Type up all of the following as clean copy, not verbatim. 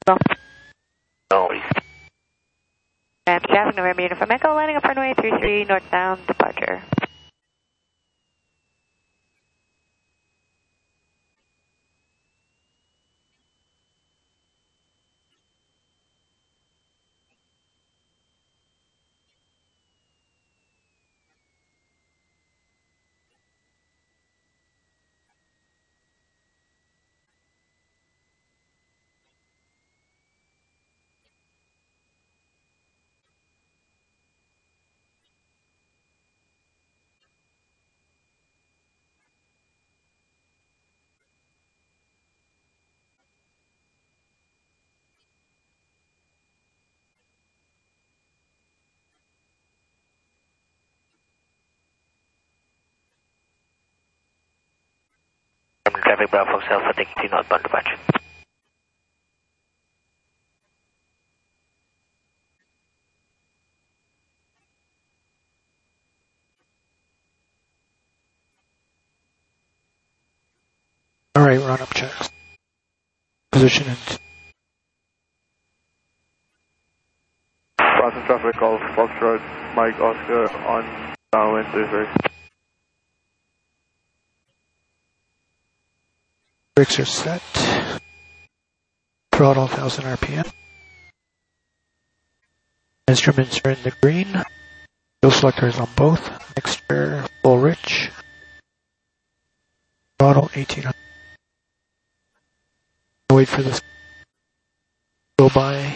Well, No worries. and traffic November Uniform Echo, landing up runway 33, northbound departure. Traffic Bravo Fox Alpha, taking 2 northbound departure. Alright, run up checks. Position and Boston traffic, Golf Foxtrot, Mike Oscar on downwind 33. brakes are set. Throttle 1000 RPM. Instruments are in the green. Fuel selectors on both. Mixture full rich. Throttle 1800. Wait for this to go by.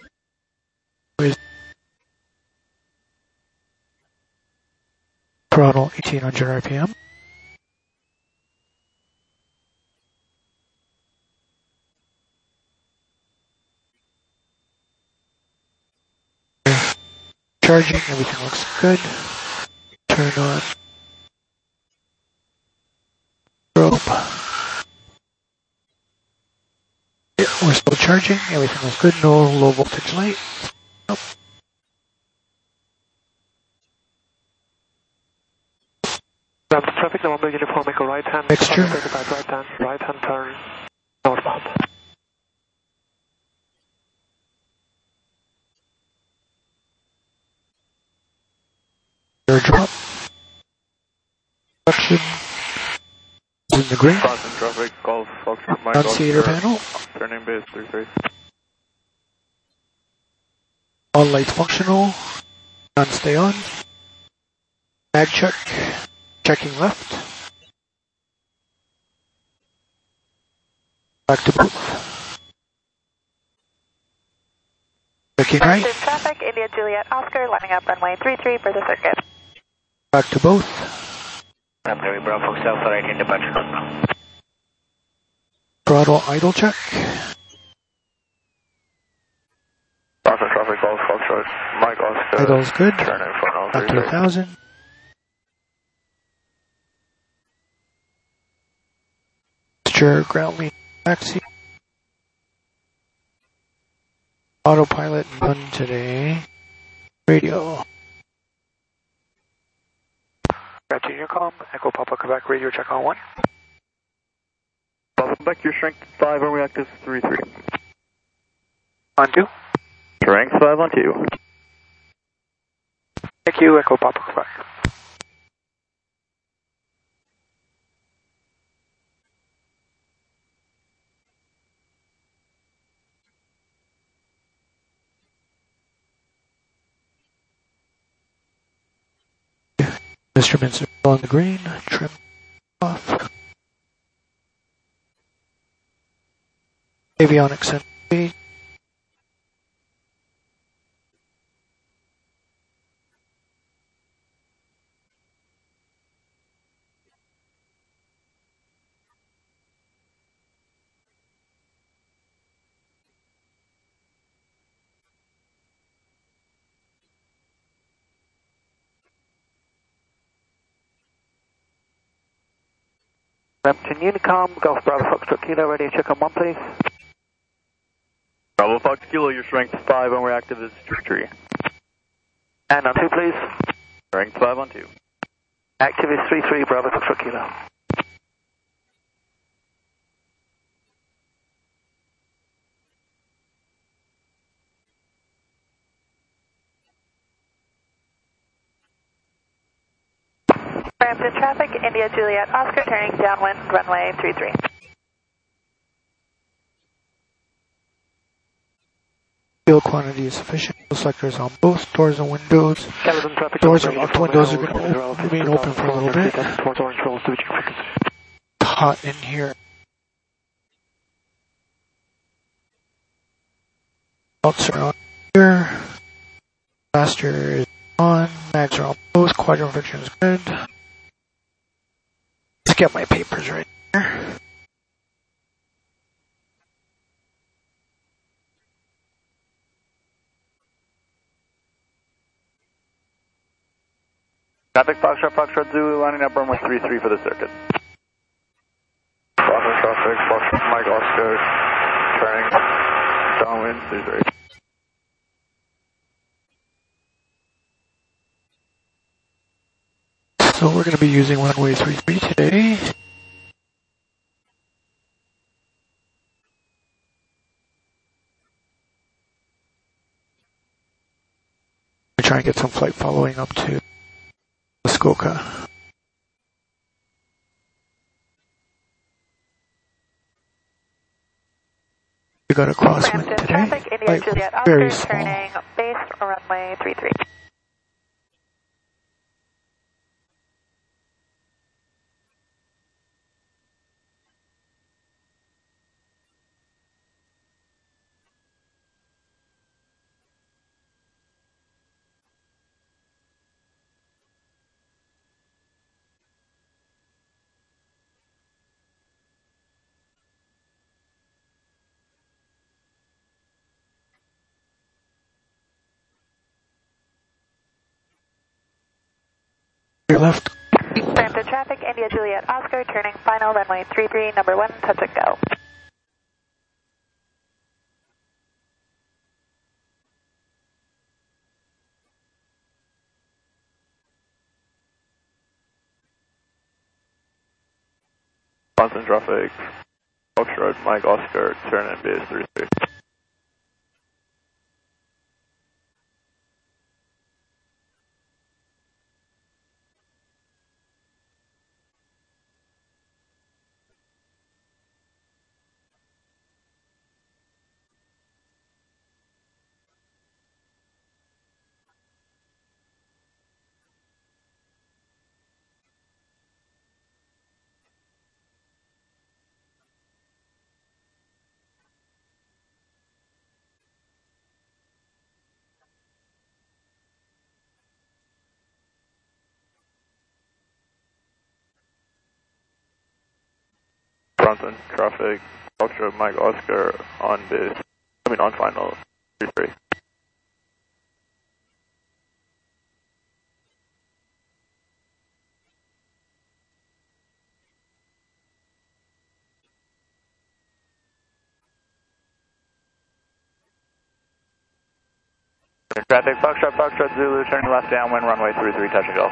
Throttle 1800 RPM. Charging, everything looks good. Turn on strobe. Yeah, we're still charging, everything looks good, no low voltage light. Nope. Traffic November Uniform Echo right hand. Mixture. Right hand turn northbound. Airdrop. Suction. In the green. Boston traffic, Golf Foxtrot, Mike Annunciator Oscar, panel. turning base 33. All lights functional. None stay on. Mag check. Checking left. Back to both. Checking right. Traffic, India Juliet Oscar, landing up runway 33 for the circuit. Back to both. Traffic Bravo Fox Alpha, right hand departure northbound. Throttle idle check. Boston traffic, Golf Foxtrot, Mike Oscar, Idle's good. turn in front of Back to 33. 1000. Mixture ground lead taxi. Autopilot none today. Radio. Got Junior Com, Echo Papa Quebec radio check on 1. Papa Quebec, your strength 5 on reactive 33. On 2. Strength 5 on 2. Thank you, Echo Papa Quebec. Instruments are on the green. Trim off. Avionics and speed. Brampton Unicom, Golf Bravo Foxtrot Kilo, radio check on 1 please. Bravo Fox Kilo, your strength 5 on reactive is 33. And on 2 please. Strength 5 on 2. Active is 33, Bravo Foxtrot Kilo. Brampton traffic, India Juliet Oscar, turning downwind, runway 33. Fuel quantity is sufficient. Fuel selectors on both doors and windows. Doors are locked, windows are going to remain open for a little bit. Hot in here. Belts are on here. Master is on. Mags are on both. Quadrant friction is good. Let's get my papers right here. Traffic Foxtrot Zulu lining up runway 33 for the circuit. Foxtrot traffic, Foxtrot Mike Oscar, turning downwind 33. So we're going to be using runway 33 today. We're trying to get some flight following up to Muskoka. We got a crosswind today. Traffic, India Juliet Oscar, very small. turning base runway 33. Your left. Brampton traffic, India Juliet Oscar, turning final runway 33, number 1, touch and go. Boston traffic, Foxtrot Mike Oscar, turn and base 33. Bronson traffic, Foxtrot Mike Oscar on base, on final 33. Traffic, Foxtrot Zulu, turning left downwind, runway 33, touch and go.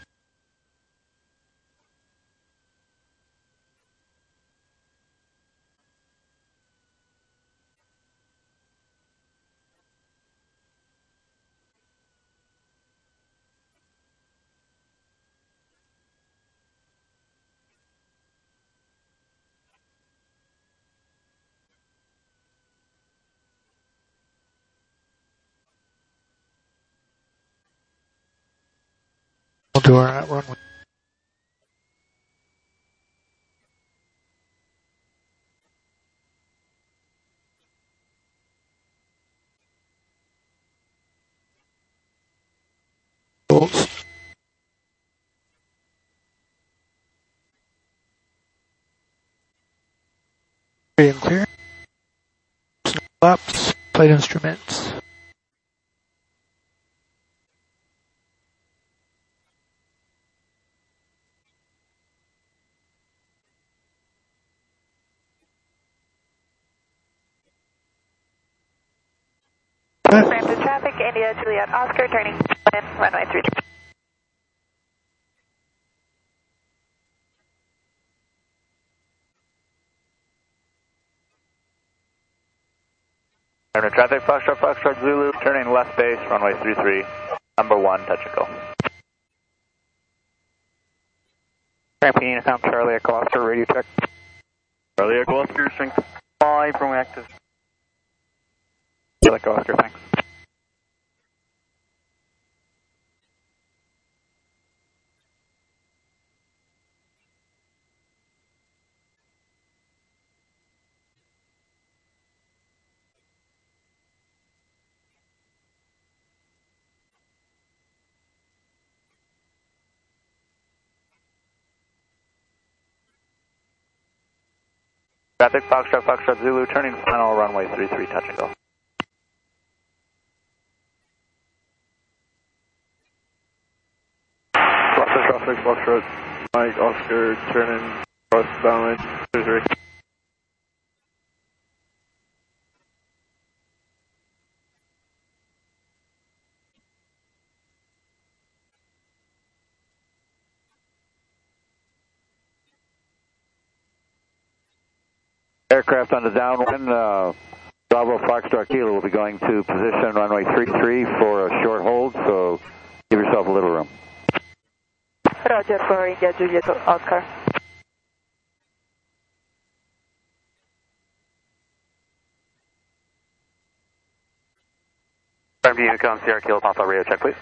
We'll do our runway. Bolts. Free and clear. Flaps, flight instruments. Brampton traffic, India Juliet Oscar, turning in runway 33. Traffic, Foxtrot Zulu, turning left base, runway 33, number 1, touch and go. Ramping Unicom, Charlie Echo Oscar, radio check. Charlie Echo Oscar, strength 5 from active. Charlie Echo Oscar, thanks. Traffic, Foxtrot Zulu, turning final runway 33, touch and go. Traffic, Foxtrot, Mike, Oscar, turning cross balance 33. Aircraft on the downwind, Bravo Foxtrot Kilo will be going to position runway 33 for a short hold, so give yourself a little room. Roger for India Juliet Oscar. Ramp Unicom, Sierra Kilo Papa, radio check please.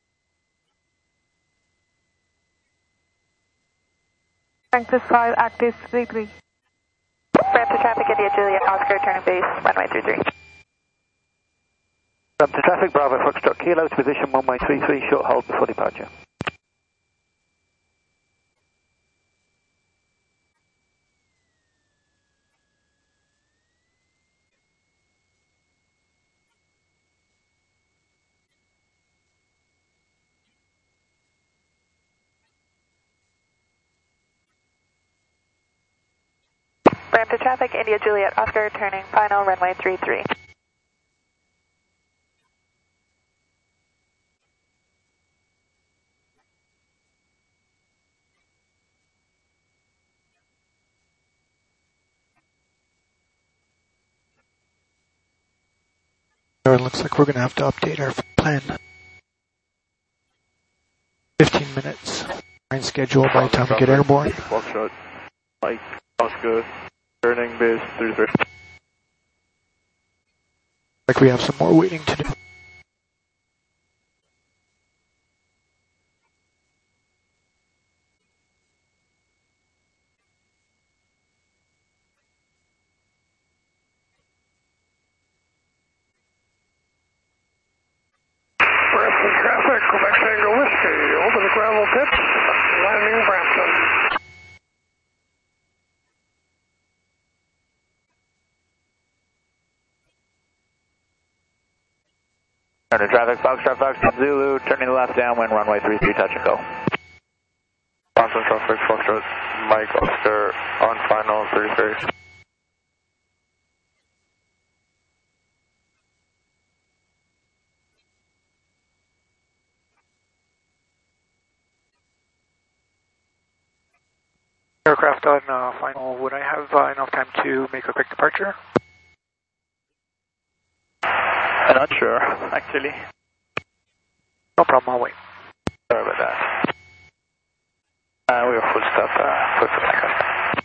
Francis 5, active 33. Ramp to traffic, India Juliet Oscar, turning base, runway 33. Ramp to traffic, Bravo Foxtrot Kilo to position runway 33, short hold before departure. Ramp to traffic, India Juliet Oscar, turning final, runway 33. It looks like we're going to have to update our plan. 15 minutes. Fine schedule by the time we get airborne. Foxtrot, Mike, Oscar, turning base 33. Like we have some more waiting to do. Traffic, Quebec Tango Whiskey, over the gravel pits, landing Brampton. Turn to traffic, Foxtrot Zulu, turning left downwind, runway 33, touch and go. Boston traffic, Foxtrot, Mike, Oscar, on final 33. Aircraft on final, would I have enough time to make a quick departure? I'm not sure, actually. No problem, I'll wait. Sorry about that. We were full stop, quick for takeoff.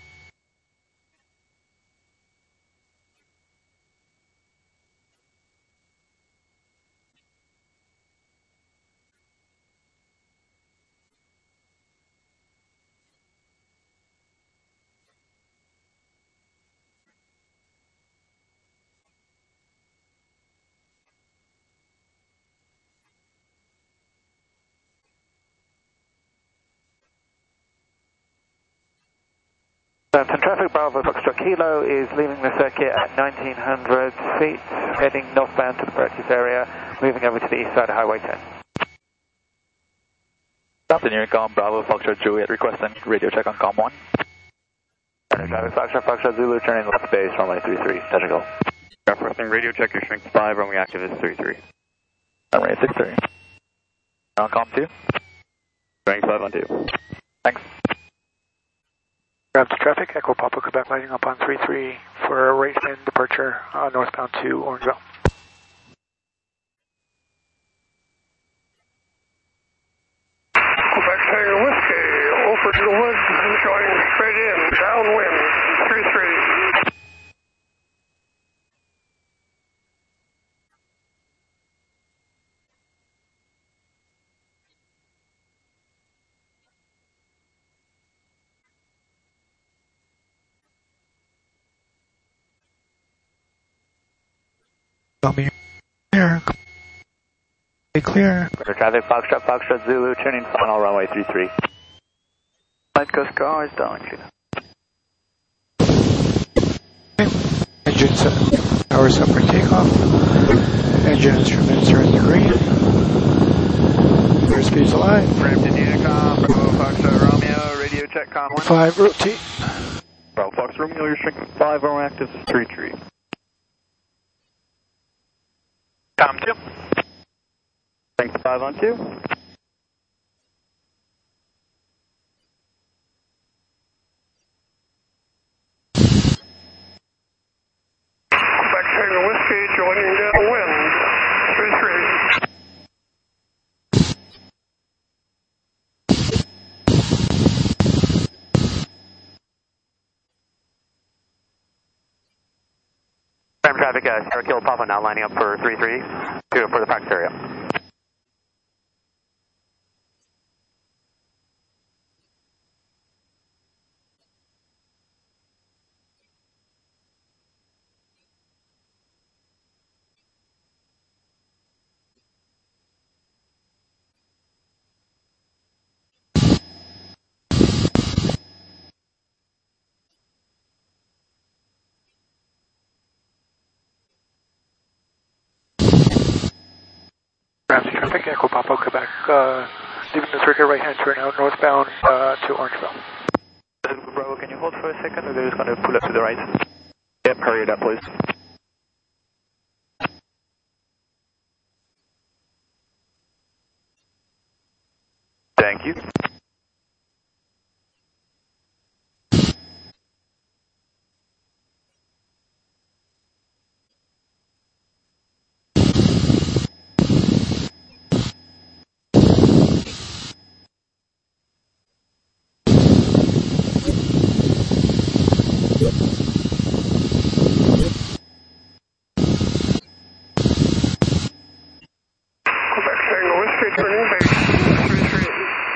Brampton traffic, Bravo Foxtrot Kilo is leaving the circuit at 1900 feet, heading northbound to the purchase area, moving over to the east side of Highway 10. Brampton Unicom, Bravo Foxtrot Juliet, requesting radio check on COM 1. Turning traffic, Foxtrot Zulu, turning left base, runway 33, touch and go. Requesting radio check, your strength 5, runway active is 33. Runway 63. On COM 2. Strength 5 on 2. Thanks. Ramp to traffic, Echo Papa Quebec lighting up on 33 for a right hand departure northbound to Orangeville. Quebec Tango Whiskey, over to the woods, Clear. Clear. Traffic, Foxtrot Zulu, turning final runway 33. Light Coast car is down, clear. Engine set. Power set for takeoff. Engine instruments are in the green. Airspeed's alive. Brampton Unicom, Bravo Foxtrot Romeo, radio check com 1. 5 rotate. Bravo Fox Romeo, you're shrinking 5 over active 33. Com 2. Strength 5 on 2. Quebec Tango Whiskey joining downwind. 33. Ram traffic, Sierra Kilo Papa now lining up for 33 for the practice area. Ramsey traffic, Echo Papa, Quebec, leaving the circuit right hand turn out northbound to Orangeville. Bravo, can you hold for a second, or they're just going to pull up to the right? Yep, hurry it up, please. Thank you. Quebec Tango Whiskey turning base. 33.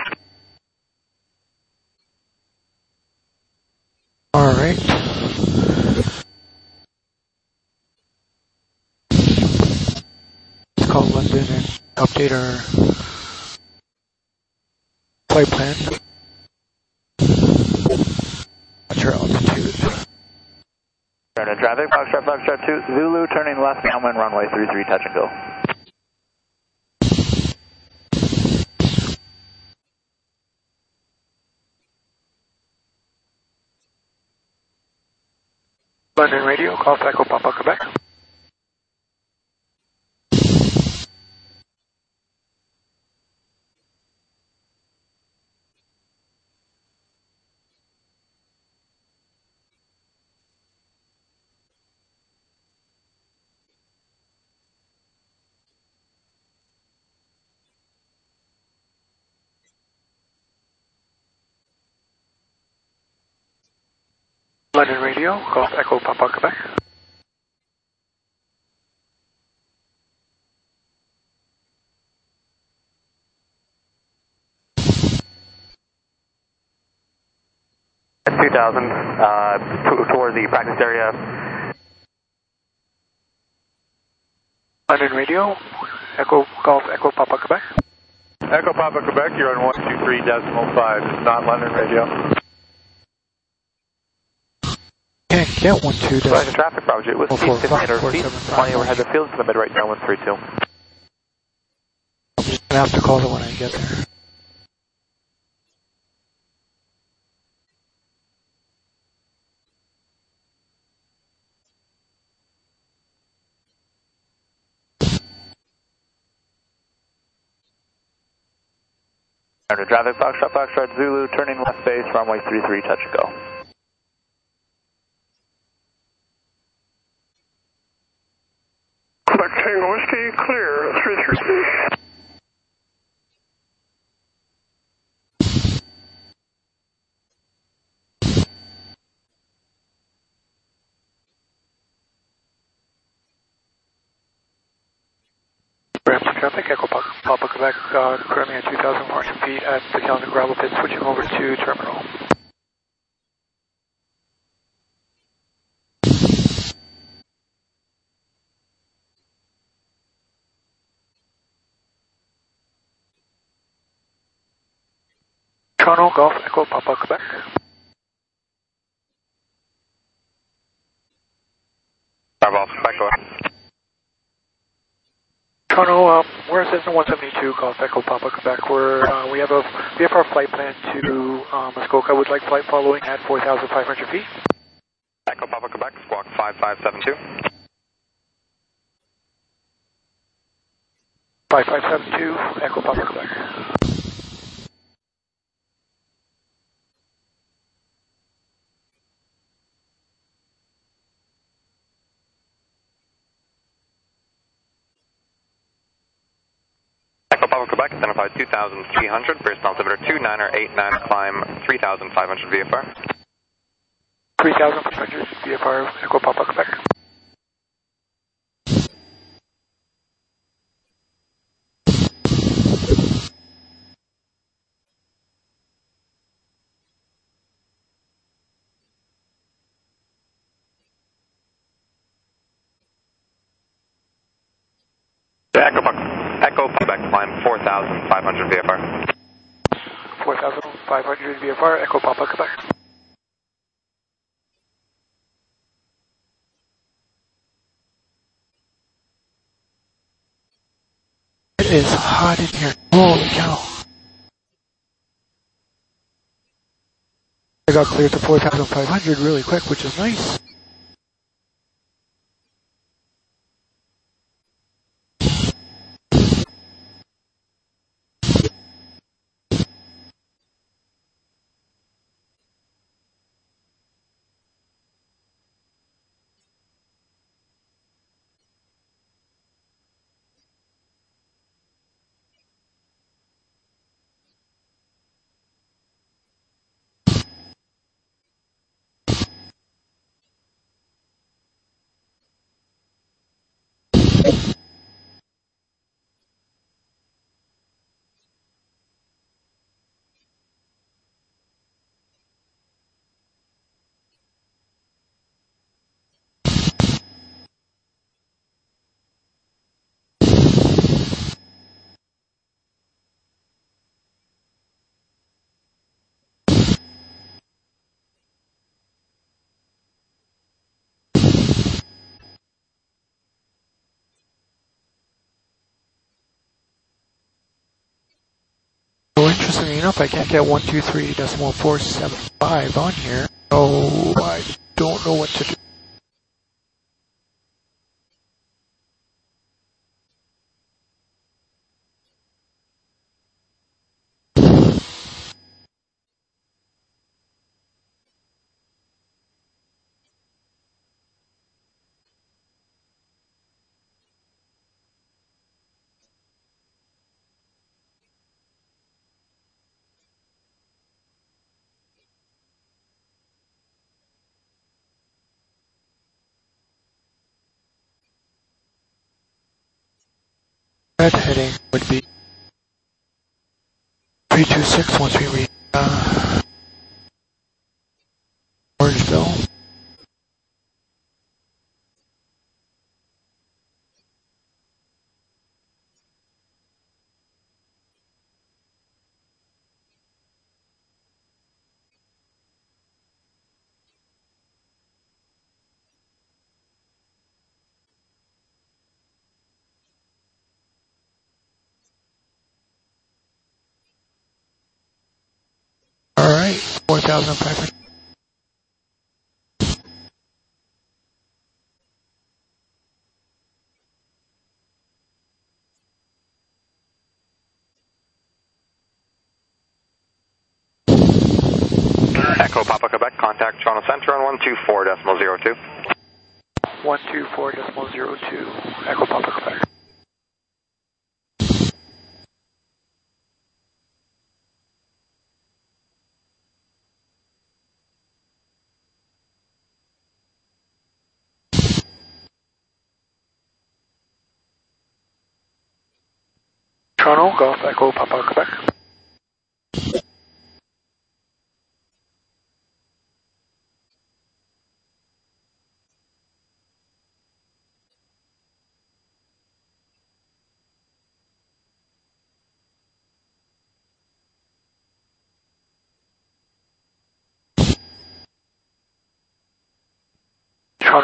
Alright. Let's call London and update our flight plan. What's your altitude? Turn in traffic, Foxtrot 2, Zulu, turning left downwind runway 33, touch and go. London radio, Golf Echo Papa, Quebec. London radio, Golf Echo Papa, Quebec. S2000, towards the practice area. London radio, Echo Golf Echo Papa, Quebec. Echo Papa, Quebec, you're on 123.5. It's not London radio. Can't get 12. Right, traffic, Roger. It was 1500 feet. Flying overhead the field to the mid right now, 132. I'm just gonna have to call it when I get there. Under traffic, Foxtrot Zulu, turning left base, runway 33, touch and go. Quebec Tango Whiskey clear. 333. Brampton traffic, Echo Papa, Quebec, currently at 2,400 feet at the Calendar Gravel Pit, switching over to terminal. Toronto, Golf, Echo, Papa, Quebec. Bravo, Quebec, go ahead. Toronto, we're at Cessna 172, Golf, Echo, Papa, Quebec. We have our flight plan to Muskoka. Would like flight following at 4,500 feet. Echo, Papa, Quebec, squawk 5572. 5572, Echo, Papa, Quebec. Echo, Papa, Quebec, identified 2,300, British altimeter 2989, climb 3,500 VFR. 3,500 VFR, Echo, Papa, Quebec. Echo, Quebec, climb 4,500 VFR. 4,500 VFR, Echo, Papa, Quebec. It is hot in here. Holy cow. I got cleared to 4,500 really quick, which is nice. So interestingly enough, I can't get 123.475 on here, so I don't know what to do. Red heading would be 326 once we reach Orangeville. Alright, 4,500. Echo, Papa, Quebec, contact Toronto Centre on 124.02. 124.02, Echo, Papa, Quebec. Toronto, Golf, Echo, Papa, Quebec.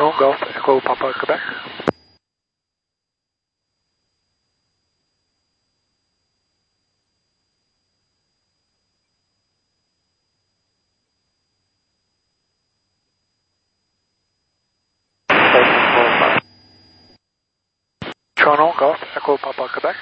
Toronto, Golf, Echo, Papa, Quebec. Toronto, Golf, Echo, Papa, Quebec.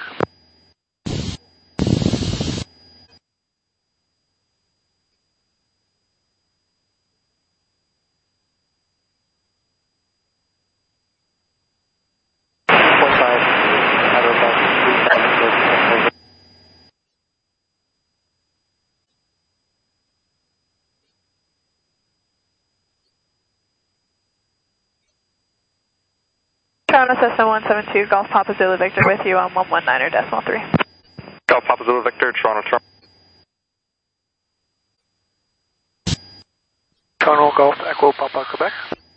Toronto Cessna 172, Golf Papa Zulu Victor with you on 119.3. Golf Papa Zulu Victor, Toronto, Toronto. Toronto, Golf, Echo, Papa, Quebec.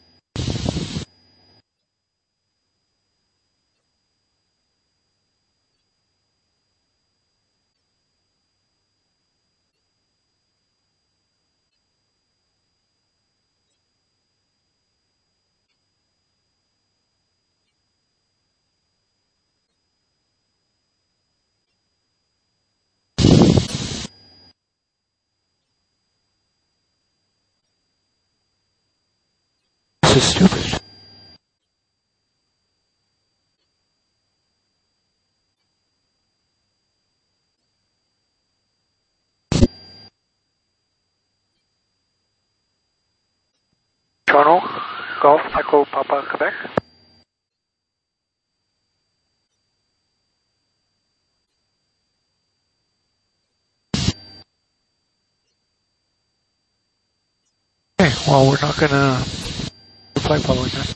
This is stupid. Toronto, Golf, Echo, Papa, Quebec. Okay, well, we're not gonna do flight following that.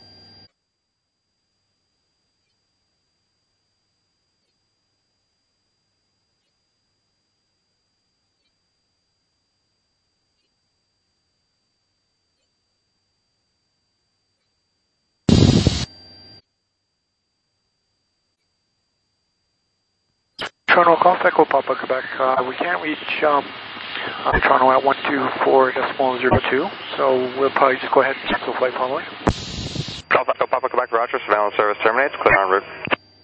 Toronto, Golf, Echo, Papa, Quebec. We can't reach Toronto at 124.02, so we'll probably just go ahead and cancel flight following. Golf Echo Papa Quebec, Roger, surveillance service terminates, clear en route.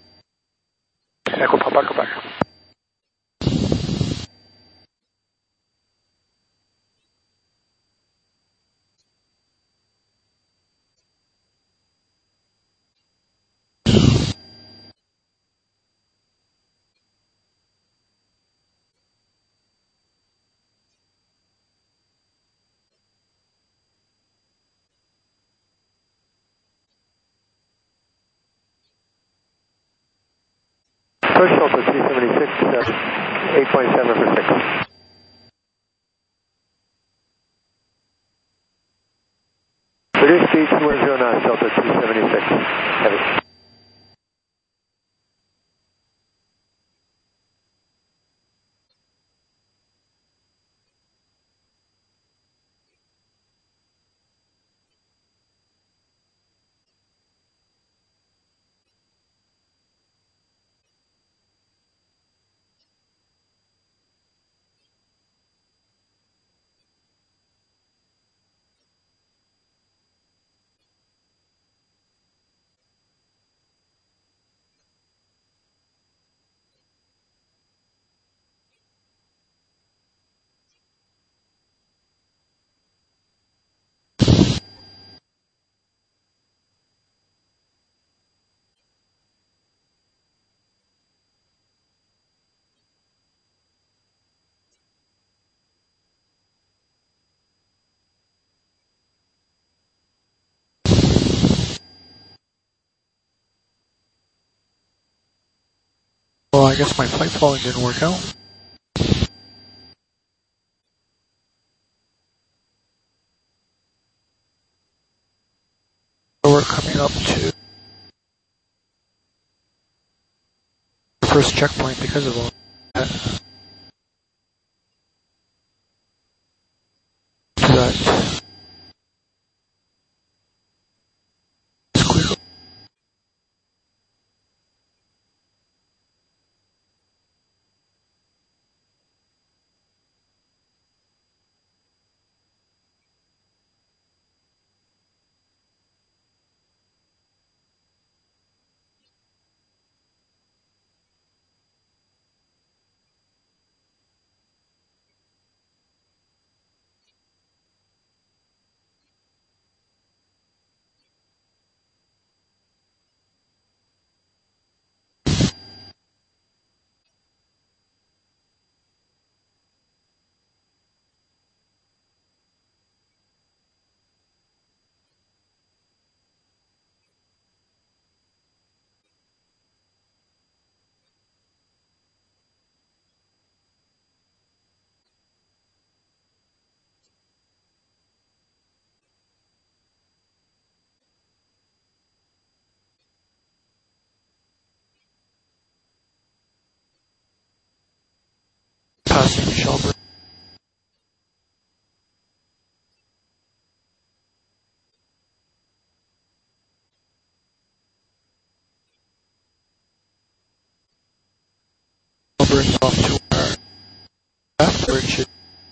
Echo, Papa, Quebec. First Delta 276, 8.7 for 6. Reduce speed 210 knots, Delta 276, heavy. Well, I guess my flight following didn't work out. So we're coming up to the first checkpoint because of all that. Squiggle. passing Shelburne. Shelburne's off to our left, where it should.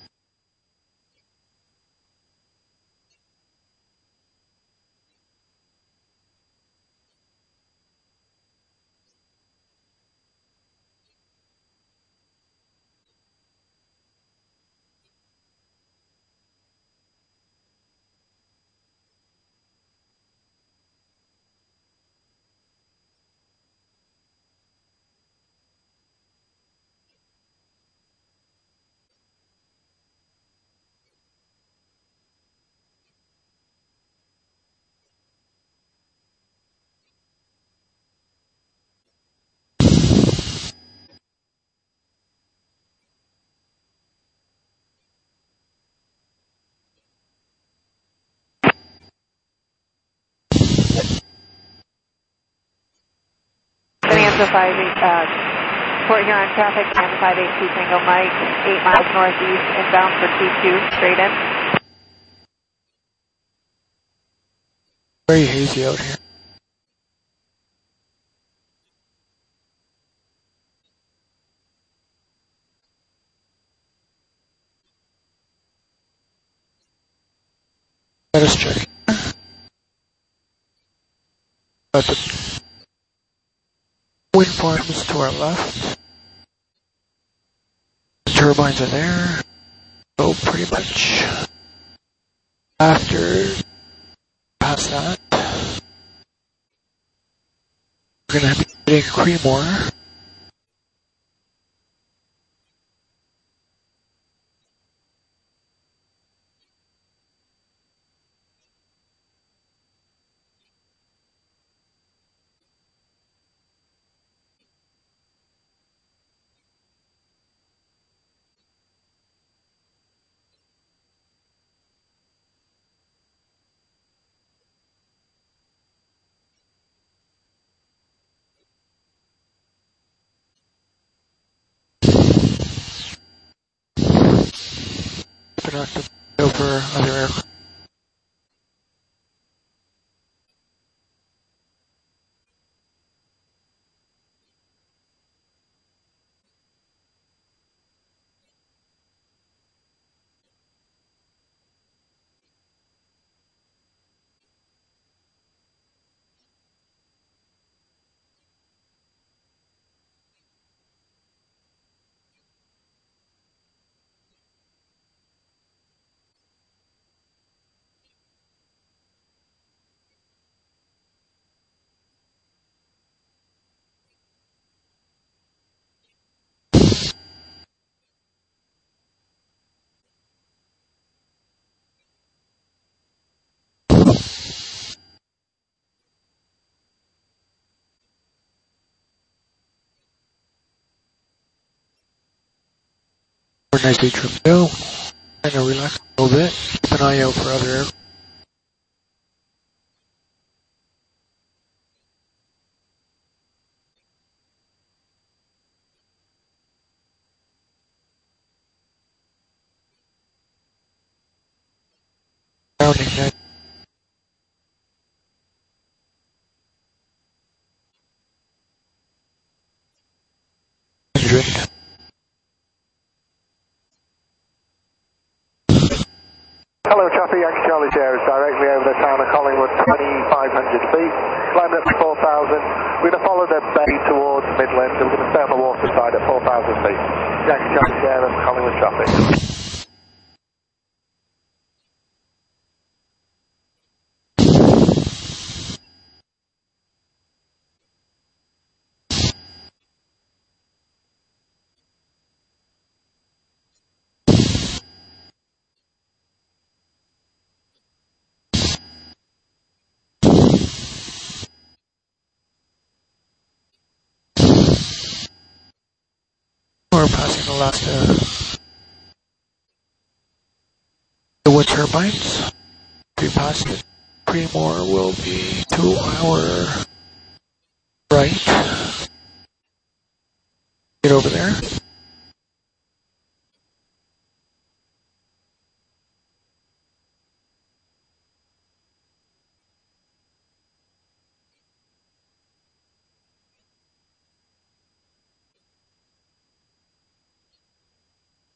Bonanza 58, Port Huron traffic, Bonanza 582 Tango Mike, 8 miles northeast, inbound for T2, straight in. Very hazy out here. Let us check. But the wind farms to our left. The turbines are there. So pretty much after past that, we're going to be hitting Creemore. Productive over other aircraft. We're nicely trimmed out. Kind of relax a little bit. Keep an eye out for other aircraft. Grounding that. Hello, traffic, Yankee Charlie Sierra, directly over the town of Collingwood, 2,500 feet, climbing up to 4,000. We're going to follow the bay towards Midland, and we're going to stay on the water side at 4,000 feet. Yankee Charlie Sierra, Collingwood traffic. We're passing the last the wood turbines. We passed it. Creemore will be to our right. Get over there.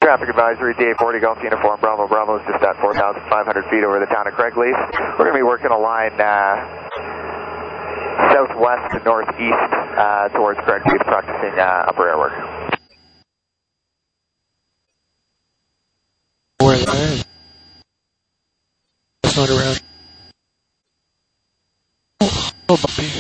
Traffic advisory, DA40 Golf Uniform Bravo Bravo is just at 4,500 feet over the town of Craigleith. We're going to be working a line southwest to northeast towards Craigleith, practicing upper air work. Where that is? It's not around. Oh, bumpy.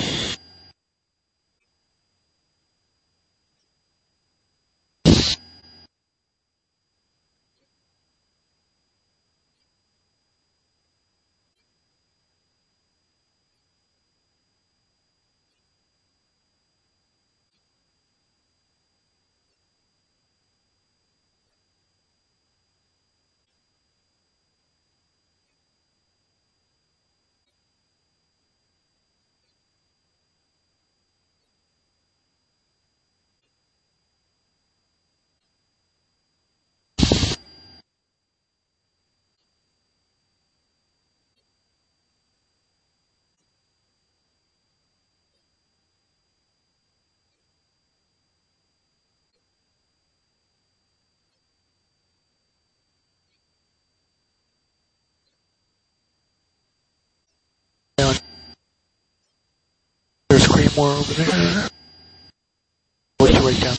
There's Creamore over there. What's the way down?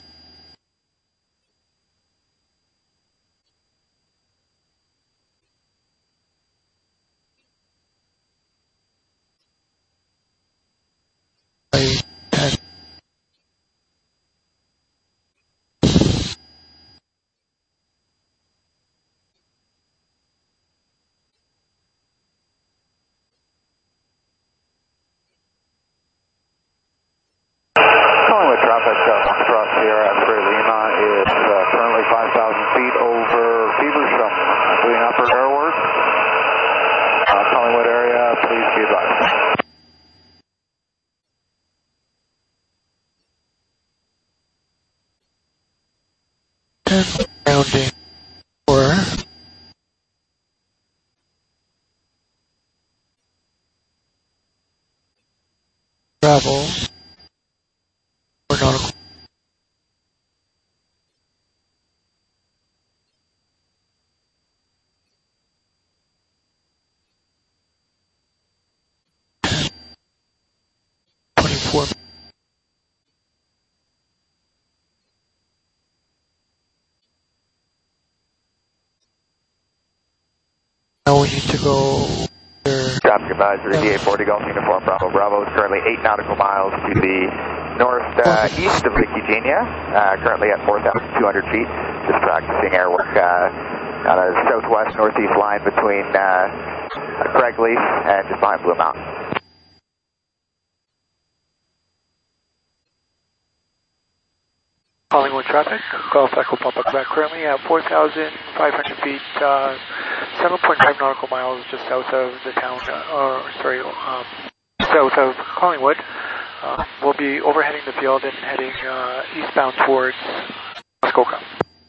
Collingwood traffic, Foxtrot Sierra X-ray Lima is currently 5,000 feet over Feversham, doing upper air work. Collingwood area, please be advised. Rounding or travel or nautical. Now we need to go there. Traffic advisory, DA40 Golf Uniform Bravo Bravo is currently 8 nautical miles to the northeast of Lake Eugenia, currently at 4,200 feet, just practicing air work on a southwest northeast line between Craigleith and just behind Blue Mountain. Collingwood traffic, Golf Echo Papa Quebec, currently at 4,500 feet, 7.5 nautical miles just south of the town, south of Collingwood. We'll be overheading the field and heading eastbound towards Muskoka.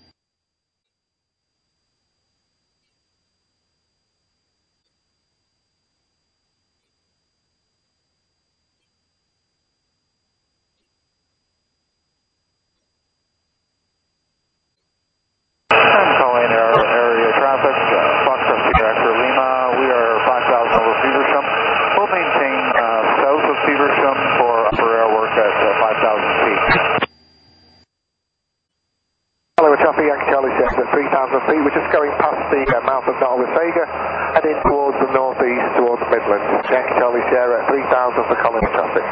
We're just going past the mouth of Nottowasega, heading towards the northeast, towards Midlands. Yankee Charlie Sierra at 3,000 for Collingwood traffic.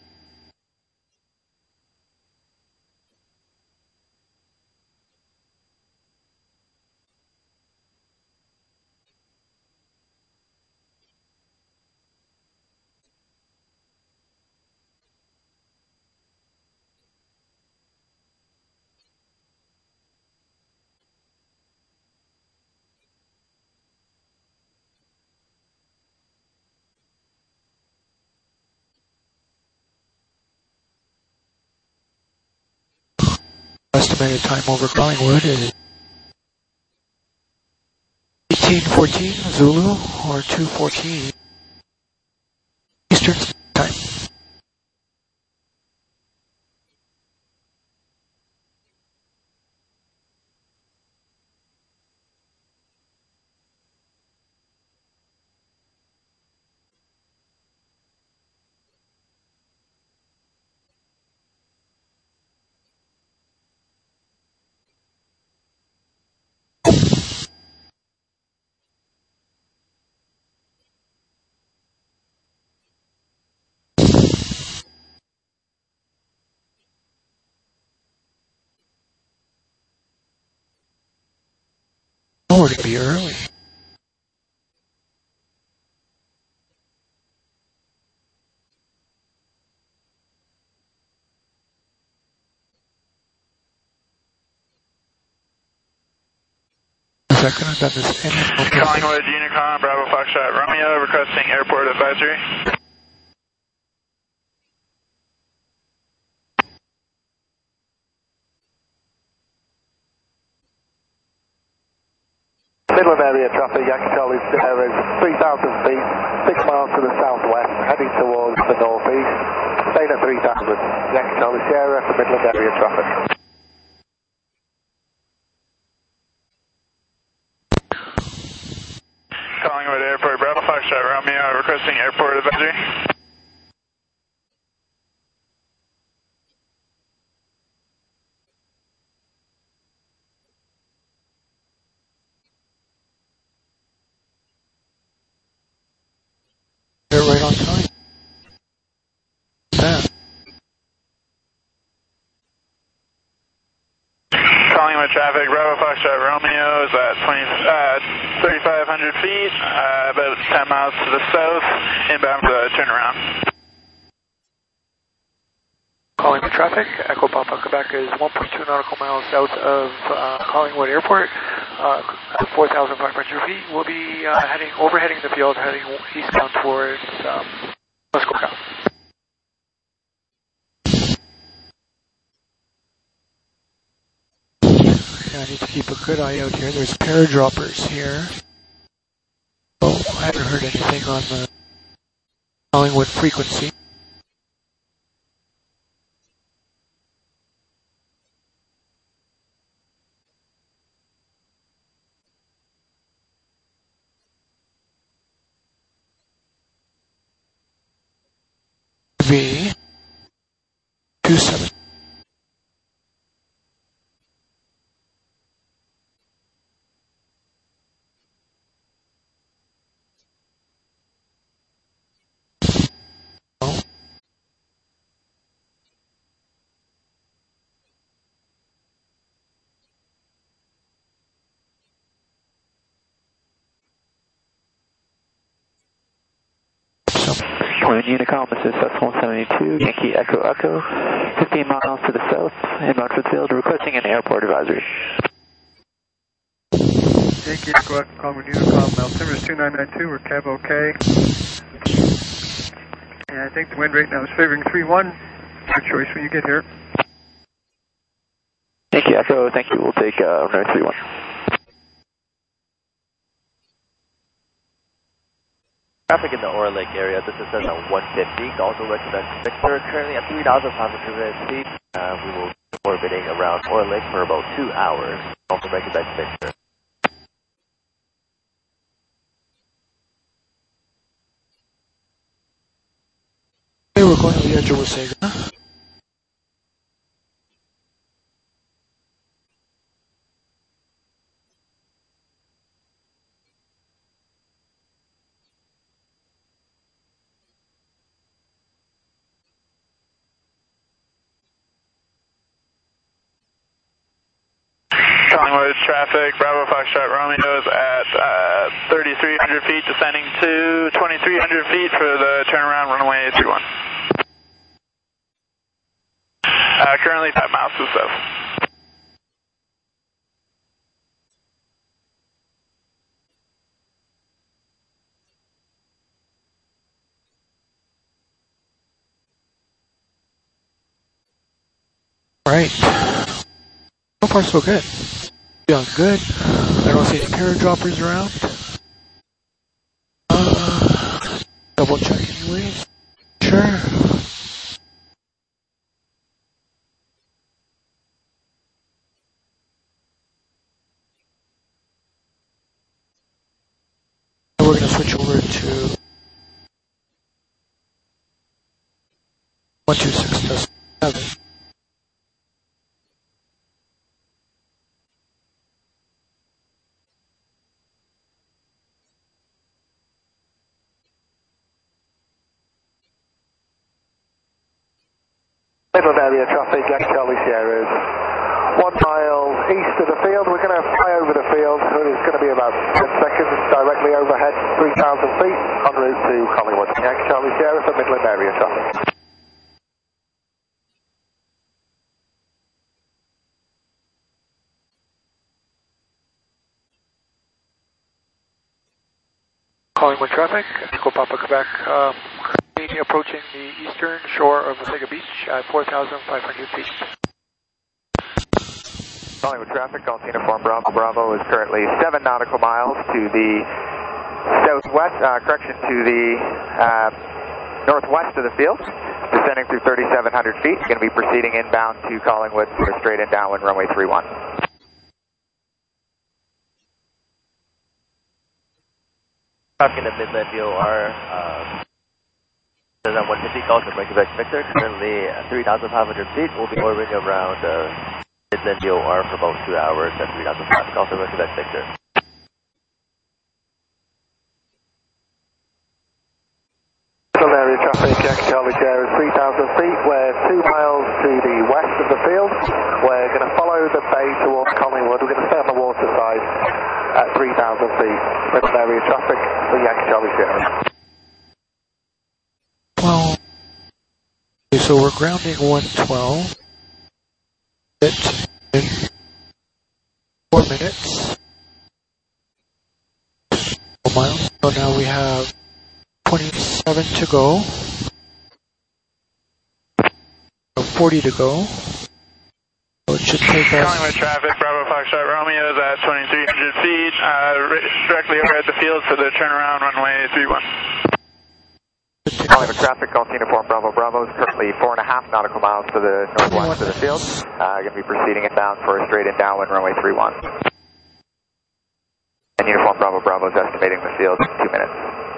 Estimated time over Collingwood is 18:14 Zulu or 2:14 Eastern Time. Oh, we're going to be early. Is that going to have done this any Collingwood, Unicom, Bravo Foxtrot, Romeo, requesting airport advisory. Midland area traffic, Yankee Charlie Sierra is 3,000 feet, 6 miles to the southwest, heading towards the northeast, staying at 3,000. Yankee Charlie Sierra for Midland area traffic. Collingwood Airport, Bravo Foxtrot, Romeo, requesting airport advisory. They're right on time. Yeah. Collingwood traffic, Bravo Foxtrot, Romeo is at 3,500 feet, about 10 miles to the south, inbound for the turnaround. Collingwood traffic, Echo Papa Quebec is 1.2 nautical miles south of Collingwood Airport, at 4,500 feet. We'll be overheading the field, heading eastbound towards Muskoka. Yeah, I need to keep a good eye out here. There's paradroppers here. Oh, I haven't heard anything on the Collingwood frequency. V27. Unicom, this is S172, Yankee Echo Echo, 15 miles to the south, inbound for the field, requesting an airport advisory. Yankee Echo Echo, Collingwood Unicom, altimeter is 2992, we're cab okay. And I think the wind right now is favoring 3-1. Your choice when you get here. Yankee Echo, thank you, we'll take runway 31. Traffic in the Ore Lake area, this is at 150, also recommend Victor, currently at 3,500 feet. We will be orbiting around Ore Lake for about 2 hours, also recommend Victor. Hey, we're going to the edge of Wasaga. Collingwood traffic, Bravo Foxtrot, Romeo is at 3,300 feet, descending to 2,300 feet for the turnaround, runway 31. Currently 5 miles to the south. All right. So far, so good. Feeling good. I don't see any paradroppers around. Double check anyways. Sure. And we're going to switch over to 126.7. Midland area traffic, Yankee Charlie Sierra is 1 mile east of the field. We're going to fly over the field. There's going to be seconds, directly overhead, 3,000 feet, en route to Collingwood. Yankee Charlie Sierra for Midland area traffic. Collingwood traffic, Echo Papa Quebec, currently approaching the eastern shore of Wathega Beach at 4,500 feet. Collingwood traffic, Golf Uniform Bravo Bravo is currently 7 nautical miles to the southwest, to the northwest of the field, descending through 3,700 feet, going to be proceeding inbound to Collingwood for a straight in downwind runway 31. Traffic in the Midland VOR, says on 150 calls from Quebec Victor, currently at 3,500 feet. We'll be orbiting around Midland VOR for about 2 hours at 3,500 calls from Quebec Victor. Midland area traffic, Yankee Charlie Sierra is 3,000 feet. We're 2 miles to the west of the field. We're going to follow the bay towards Collingwood. We're going to stay on the water side at 3,000 feet. Midland area traffic for Yankee Charlie Sierra. Well, okay, so we're grounding 112. It in 4 minutes. 4 miles. So now we have 27 to go. 40 to go. So it should take us. Collingwood traffic, Bravo Foxtrot Romeo is at 2,300 feet, directly overhead the field for the turnaround runway 31. Collingwood traffic, Golf Uniform Bravo Bravo is currently 4.5 nautical miles to the northwest of the field. Going to be proceeding inbound for a straight in downwind runway 31. And Uniform Bravo Bravo is estimating the field in 2 minutes.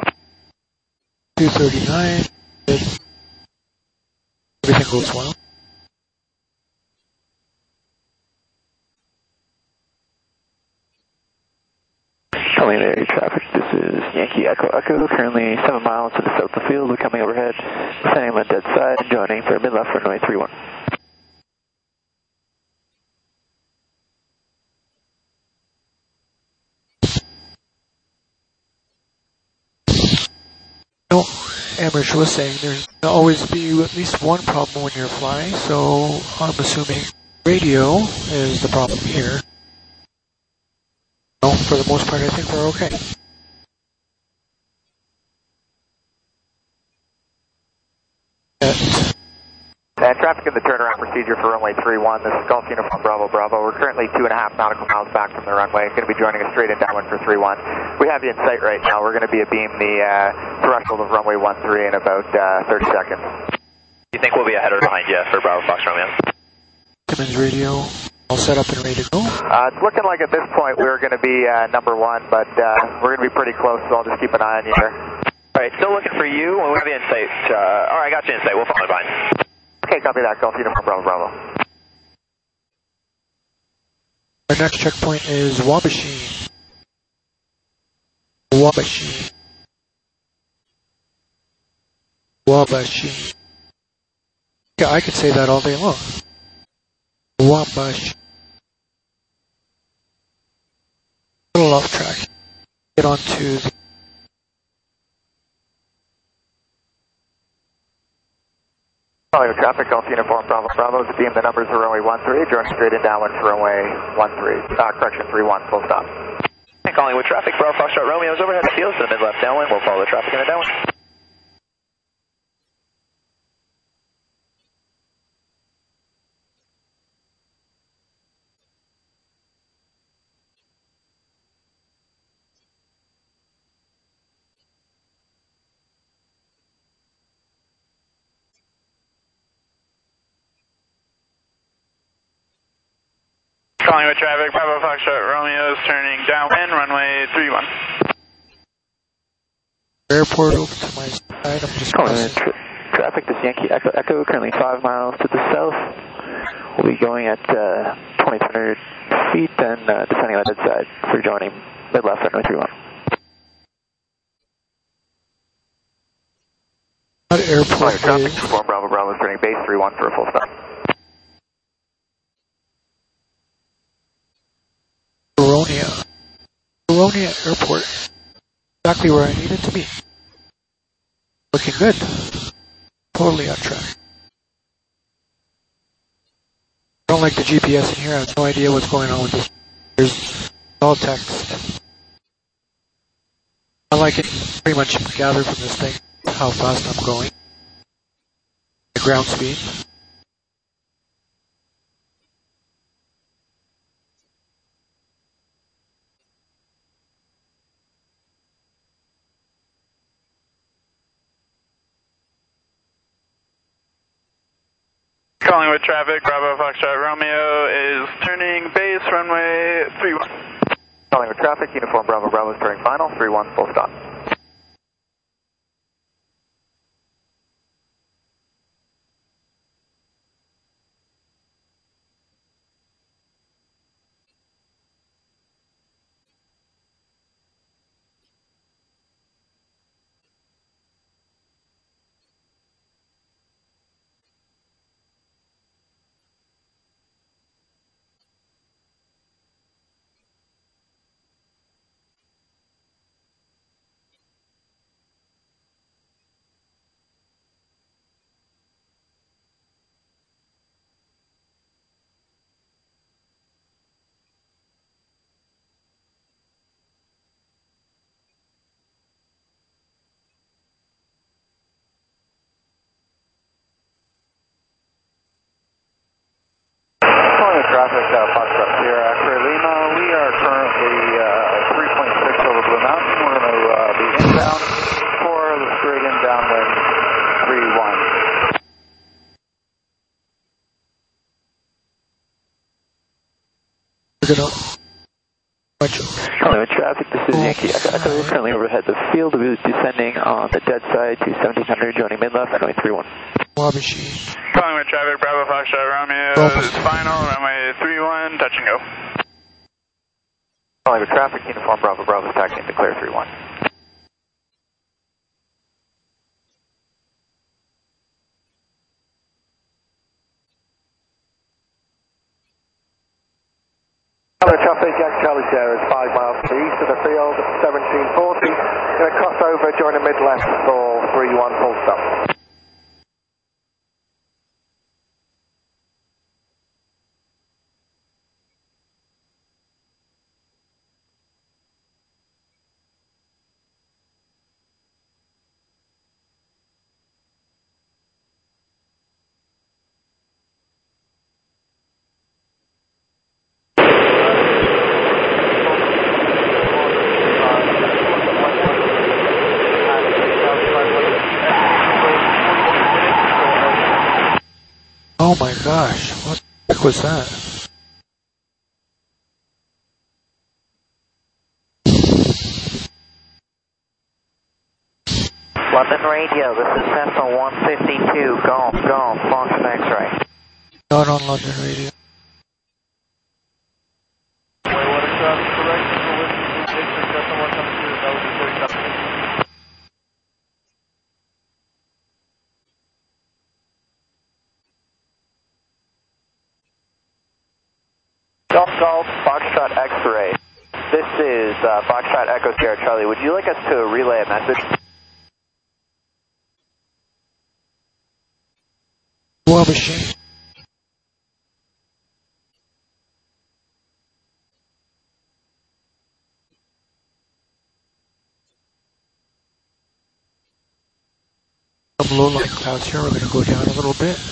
239. Everything goes well. Collingwood area traffic, this is Yankee Echo Echo, currently 7 miles to the south of the field. We're coming overhead, descending on the dead side, and joining for mid-left runway 31. No, Amrish was saying there's going to always be at least one problem when you're flying, so I'm assuming radio is the problem here. No, for the most part I think we're okay. And traffic in the turnaround procedure for runway 31. This is Golf Uniform Bravo Bravo. We're currently 2.5 nautical miles back from the runway. Going to be joining us straight in downwind for 31. We have you in sight right now. We're going to be abeam the threshold of runway 13 in about 30 seconds. You think we'll be ahead or behind you for Bravo Fox Romeo? Simmons radio all set up and ready to go. It's looking like at this point we're going to be number 1, but we're going to be pretty close, so I'll just keep an eye on you here. All right, still looking for you. We'll have you in sight. All right, got you in sight. We'll follow behind. Okay, copy that. Golf Uniform Bravo Bravo. Our next checkpoint is Wabashee. Wabashee. Wabashee. Yeah, I could say that all day long. Wabashee. A little off track. Get onto the Collingwood traffic, Golf Uniform Bravo Bravo. To beam the numbers for runway 13, joining straight in downwind for runway 31, full stop. And Collingwood traffic, Bravo Foxtrot Romeo is overhead the field to the mid-left downwind. We'll follow the traffic in the downwind. Collingwood traffic, Bravo Foxtrot Romeo is turning downwind, runway 31. Airport over to my side. I'm just Collingwood traffic, this is Yankee Echo Echo, currently 5 miles to the south. We'll be going at 2,200 feet, then descending on the dead side for joining mid-left runway 31. Airport traffic, Uniform Bravo Bravo is turning base 31 for a full stop. California Airport. Exactly where I needed to be. Looking good. Totally on track. I don't like the GPS in here. I have no idea what's going on with this. There's all text. I like it pretty much gathered from this thing how fast I'm going. The ground speed. Calling with traffic, Bravo Foxtrot Romeo is turning base runway 31. Calling with traffic, Uniform Bravo Bravo is turning final, 31 full stop. Traffic, Foxtrot Sierra, X-Ray Lima. We are currently 3.6 over Blue Mountain. We're going to be inbound for the straight in downwind 3-1. Hello, traffic. This is Yankee Echo. We're currently overhead the field. We'll be descending on the dead side to 1700, joining mid-left, runway 31. Wabashi. Calling with traffic, Bravo Foxtrot Romeo is final, runway 31, touch and go. Calling with traffic, Uniform Bravo Bravo is taxiing to clear 3-1. Hello traffic, Yankee Charlie Sierra is 5 miles to the east of the field, 1740. Going to cross over, join the mid-left for 3-1 full stop. Oh my gosh, what the heck was that? London Radio, this is Cessna 152, Golf, Boston X-Ray. Not on London Radio. Golf, Foxtrot X-Ray. This is Foxtrot Echo Sierra Charlie. Would you like us to relay a message? Wabashi. Some low-lying clouds here. We're going to go down a little bit.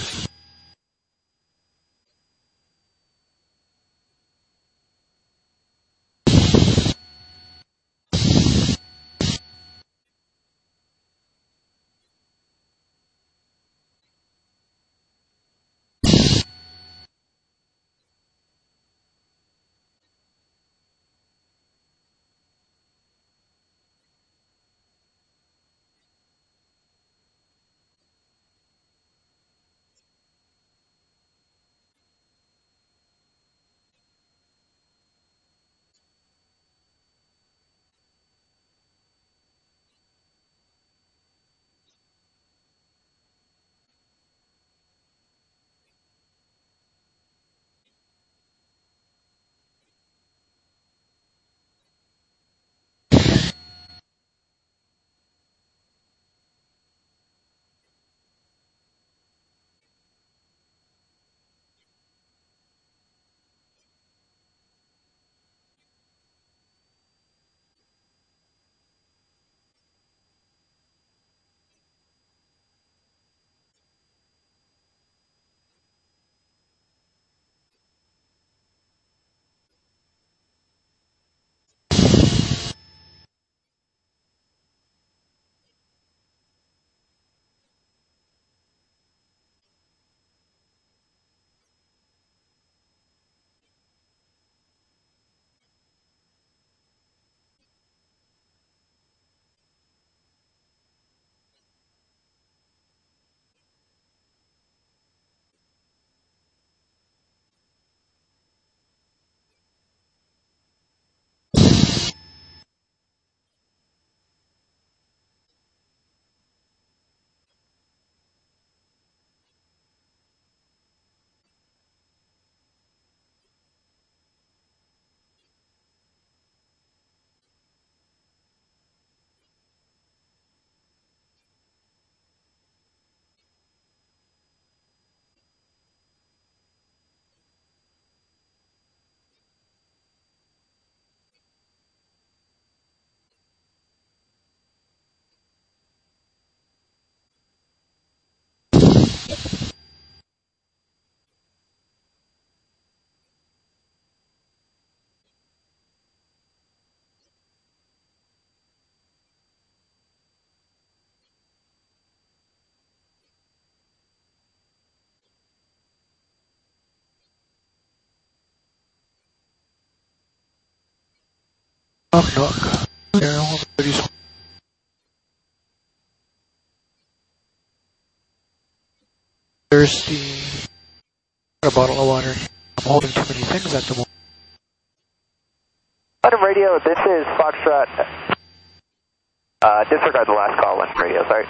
Knock. Thirsty. Got a bottle of water. I'm holding too many things at the moment. London Radio, this is Foxtrot. Disregard the last call, London Radio, sorry.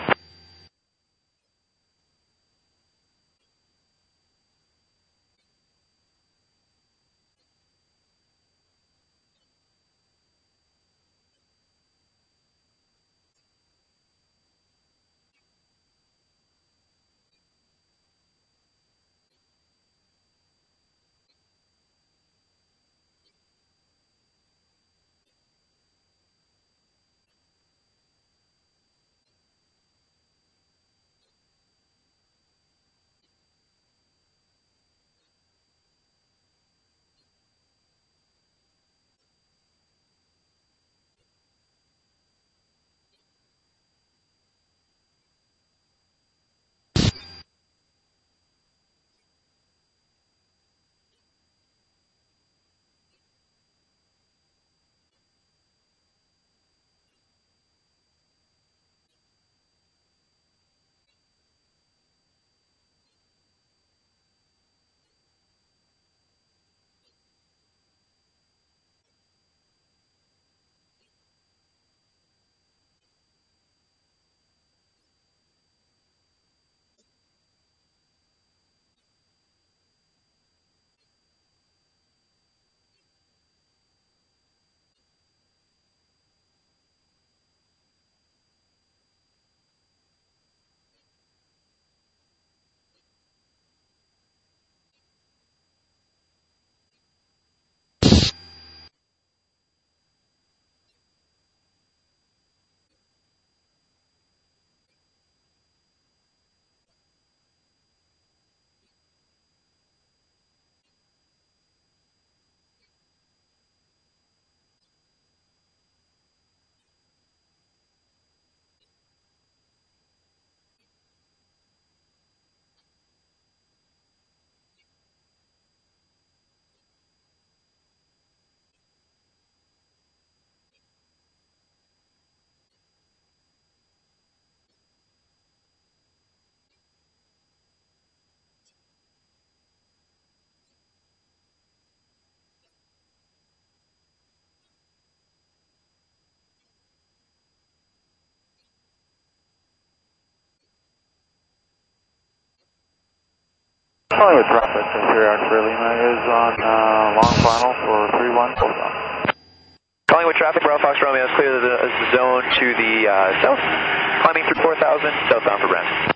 Calling with Traffic, Sierra X-Ray Lima is on long final for 3-1, full stop. Calling with Traffic, Bravo Fox Romeo is clear the zone to the south. Climbing through 4,000, southbound for Brent.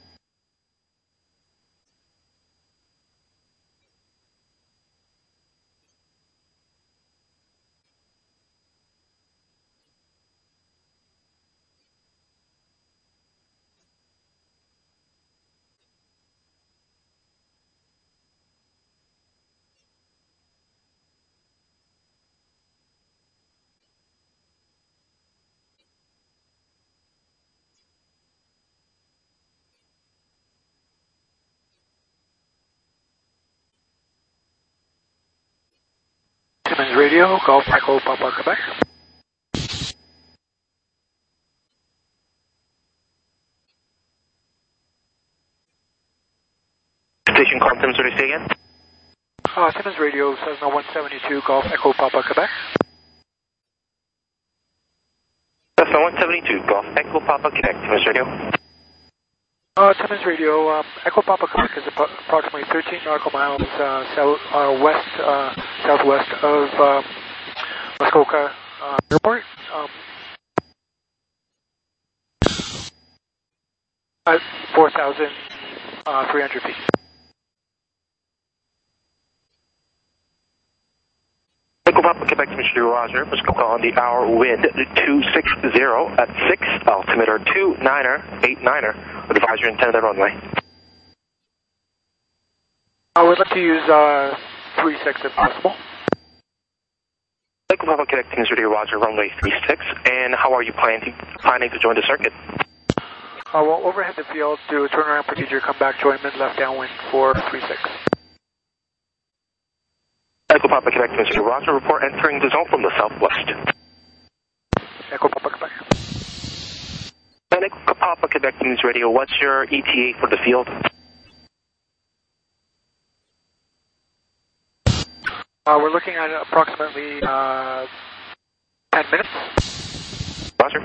Timmins Radio, Golf Echo Papa Quebec. Station call Timmins Radio, say again? Timmins Radio, Cessna 172, Golf Echo Papa Quebec. Cessna 172, Golf Echo Papa Quebec, Timmins Radio. Timmins Radio, Echo Papa Quebec is approximately 13 nautical miles southwest of Muskoka Airport. At 4,300 feet. Echo Papa Quebec, Timmins Radio, Roger. Muskoka on the hour, wind 260 at 6, altimeter 29er. Advise your intent of the runway. I would like to use 36 if possible. Echo Papa Quebec, Timmins Radio, Roger, runway 36. And how are you planning to join the circuit? We'll overhead the field, do a turnaround procedure, come back, join mid-left downwind for 36. Echo Papa Quebec, Timmins Radio, Roger, report entering the zone from the southwest. Papa Quebec News Radio, what's your ETA for the field? We're looking at approximately 10 minutes. Roger.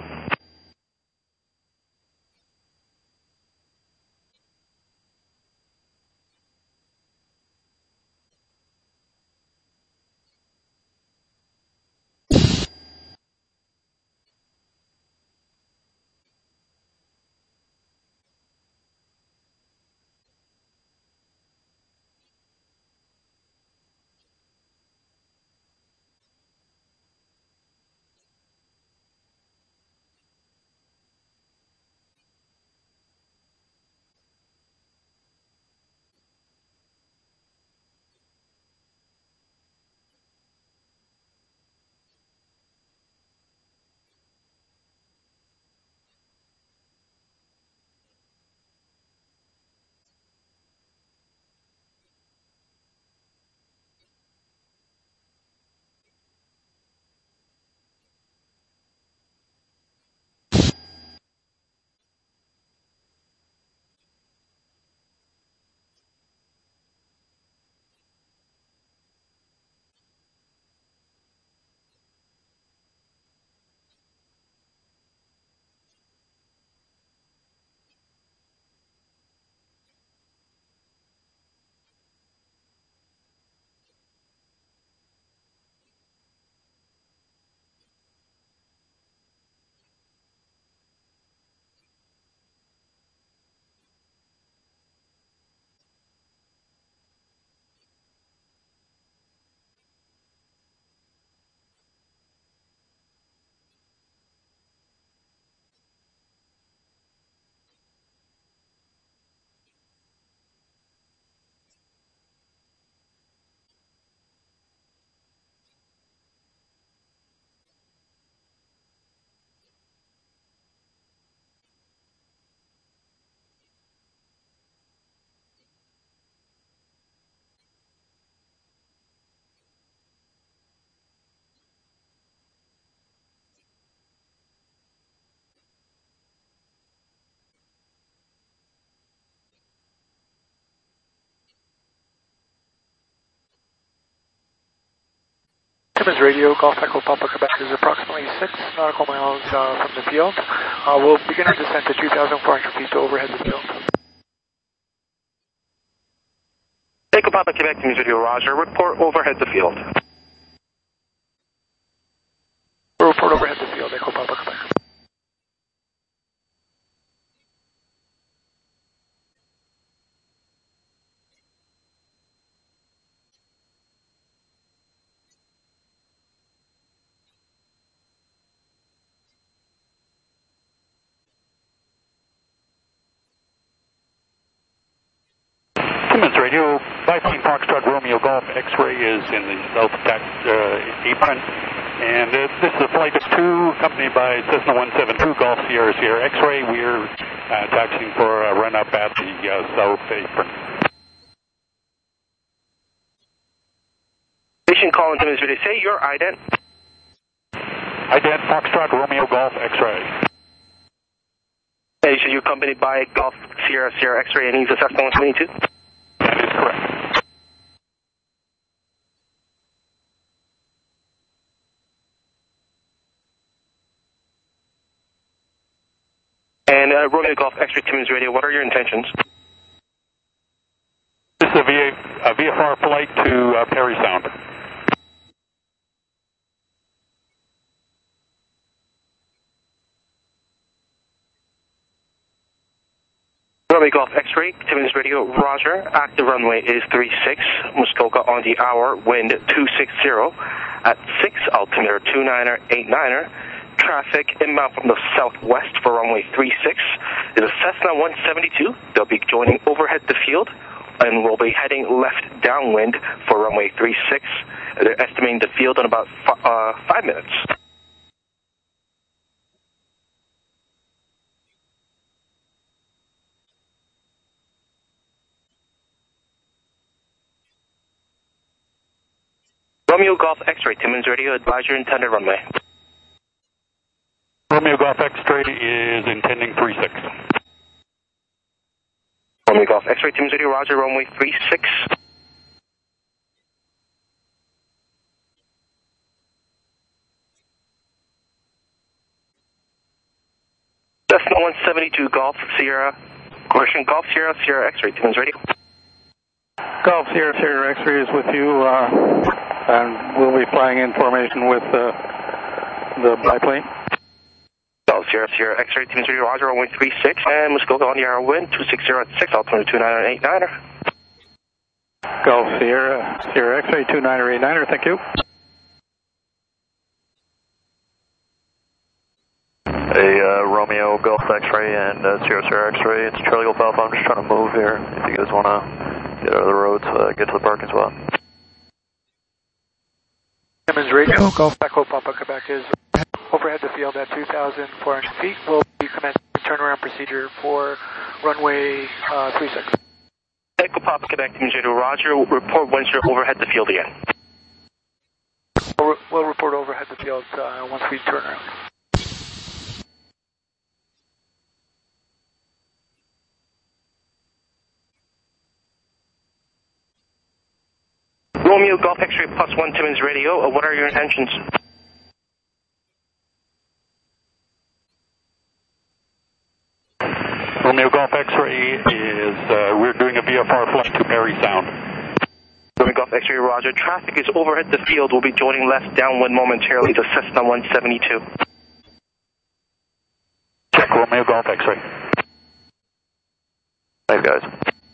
Timmins Radio, Golf Echo Papa Quebec is approximately 6 nautical miles from the field. We'll begin our descent to 2,400 feet to overhead the field. Echo Papa Quebec News Radio, Roger. Report overhead the field. Report overhead the field, Echo Papa Quebec. Timmins Radio, biplane Foxtrot Romeo Golf X-ray is in the south tax apron. And this is a flight of 2 accompanied by Cessna 172 Golf Sierra Sierra X-ray. We're taxiing for a run up at the south apron. Station calling Timmins Radio, say your ident. Ident Foxtrot Romeo Golf X-ray. Hey, so you're accompanied by Golf Sierra Sierra X-ray and he's a Cessna 172? That is correct. And Romeo Golf X-ray Timmins Radio, what are your intentions? This is a VFR flight to Perry Sound. Romeo Golf X-ray, Timmins Radio, Roger. Active runway is 36, Muskoka on the hour, wind 260. At 6, altimeter 29er, 89er. Traffic inbound from the southwest for runway 36 is a Cessna 172. They'll be joining overhead the field, and we'll be heading left downwind for runway 36. They're estimating the field in about 5 minutes. Romeo Golf X-ray, Timmins Radio, advise your intended runway. Romeo Golf X-ray is intending 36. Romeo Golf X-ray, Team Radio, Roger, runway 36. Cessna 172 Golf Sierra, correction, Golf Sierra, Sierra X-ray, Team Radio. Golf Sierra, Sierra X-ray is with you, and we'll be flying in formation with the biplane. Golf Sierra, Sierra X-ray, Team Radio, Roger, runway 36, and Muskoka on the hour wind, 260 at 6, altimeter 2989er. Golf Sierra, Sierra X-ray, 2989er, thank you. Hey, Romeo Golf X-ray and Sierra Sierra X-ray, it's Charlie Golf Alpha. I'm just trying to move here. If you guys want to get out of the roads, get to the parking spot. Simmons Radio, Golf Echo Papa Quebec is overhead the field at 2,400 feet. We'll be commencing the turnaround procedure for runway 36. Echo Papa Quebec, Team Radio, Roger, report once you're overhead the field again. We'll report overhead the field once we turn around. Romeo Golf X-ray +1 Timmins Radio, what are your intentions? Romeo Golf X-ray is, we're doing a VFR flight to Parry Sound. Romeo Golf X-ray, Roger. Traffic is overhead the field. We'll be joining left downwind momentarily to Cessna 172. Check Romeo Golf X-ray. Thanks, guys.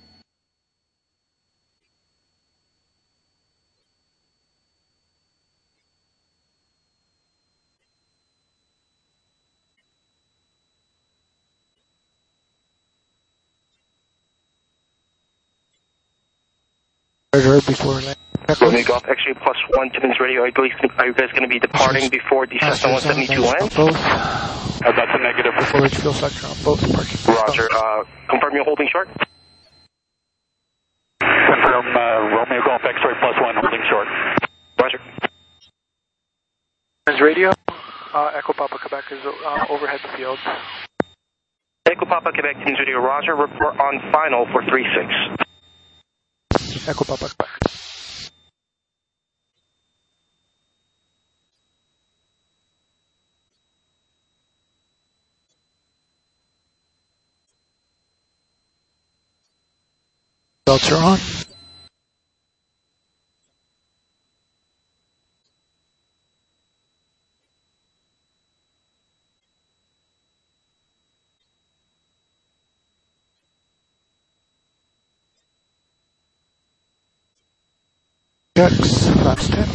Before Romeo Golf X-ray +1 Timmins Radio. Are you guys going to be departing before the Cessna 172 lands? That's a negative. Full fuel factor on both parking. Roger. Confirm you're holding short? Confirm Romeo Golf X-ray +1 holding short. Roger. Simmons Radio, Echo Papa Quebec is overhead the field. Echo Papa Quebec, Team Radio, Roger. Report on final for 36. Echo Papa Quebec. Belts are on. Checks, that's 10.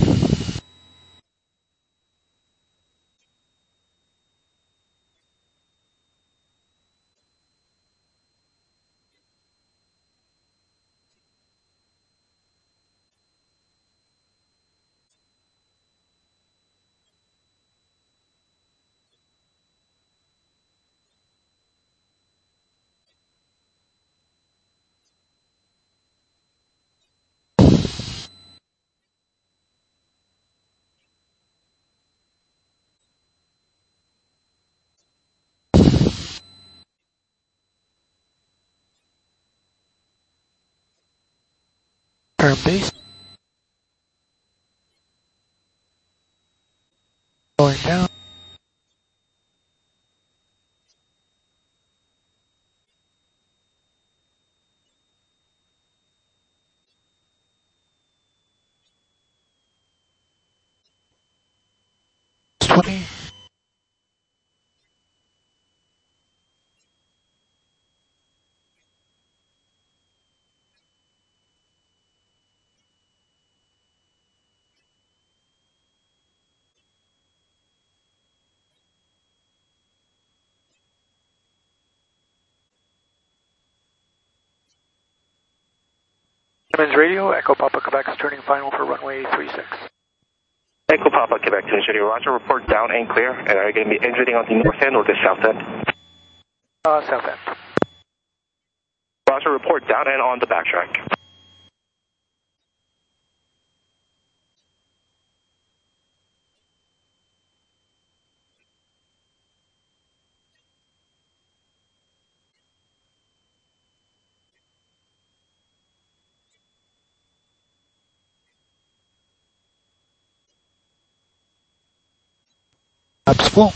Turn base. Going down. It's 20. Simmons Radio, Echo Papa Quebec is turning final for runway 36. Echo Papa Quebec, Team Radio, Roger. Report down and clear. And are you going to be exiting on the north end or the south end? South end. Roger, report down and on the backtrack. Flaps full.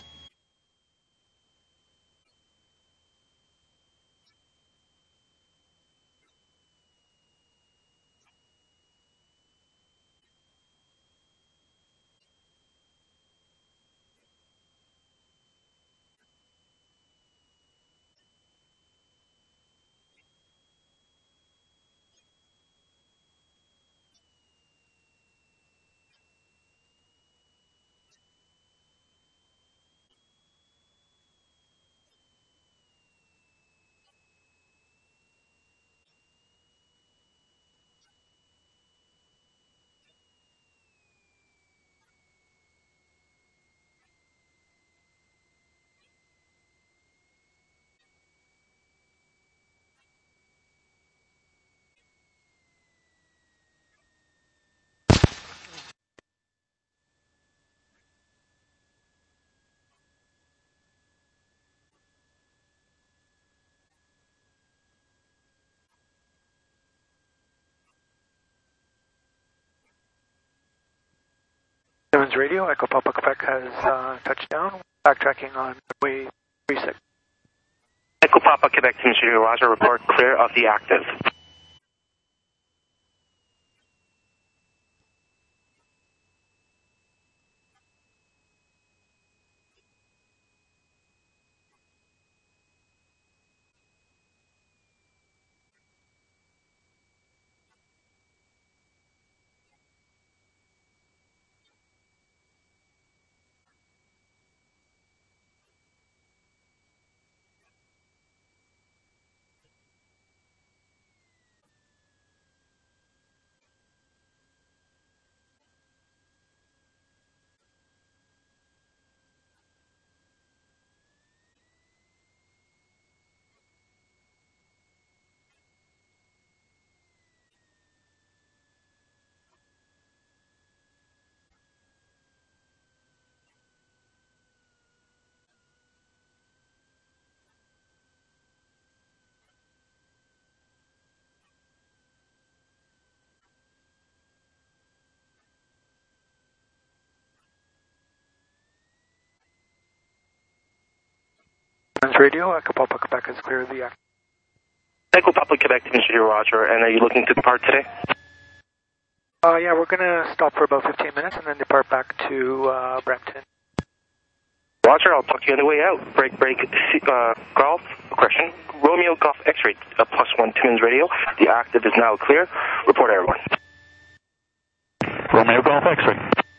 Simmons Radio, Echo Papa Quebec has touched down, backtracking on runway 36. Echo Papa Quebec, Simmons Radio, Roger, report clear of the active. Radio, Echo Papa Quebec has cleared the active. Echo Papa Quebec, Simmons Radio, Roger, and are you looking to depart today? Yeah, we're going to stop for about 15 minutes and then depart back to Brampton. Roger, I'll talk to you on the way out. Break, Golf, correction, Romeo Golf X-ray, +1 Timmins Radio. The active is now clear. Report everyone. Romeo Golf X-ray.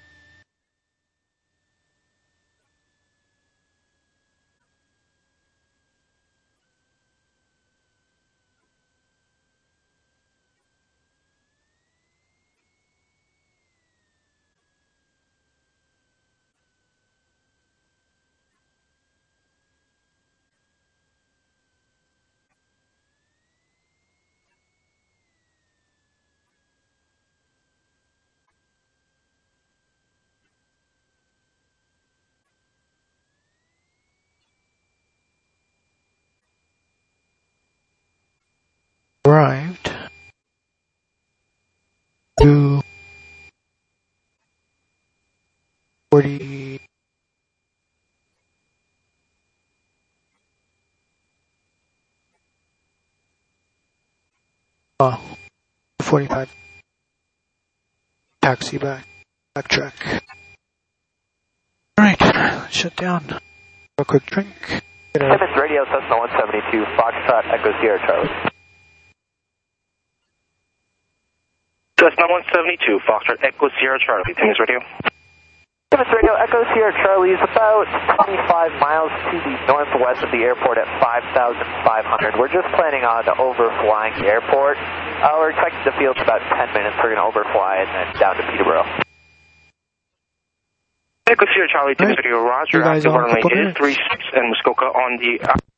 Arrived to 40. Oh, 45. Taxi backtrack. Alright, shut down. Have a quick drink. Simmons Radio, Cessna 172, Foxtrot, Echo Sierra Charlie. Cessna 172, Foxtrot, Echo Sierra Charlie, Simmons Radio. Simmons Radio, Echo Sierra Charlie is about 25 miles to the northwest of the airport at 5,500. We're just planning on overflying the airport. We're expecting the field about 10 minutes. We're going to overfly and then down to Peterborough. Echo Sierra Charlie, Simmons Radio, Roger, active runway is 36 and Muskoka on the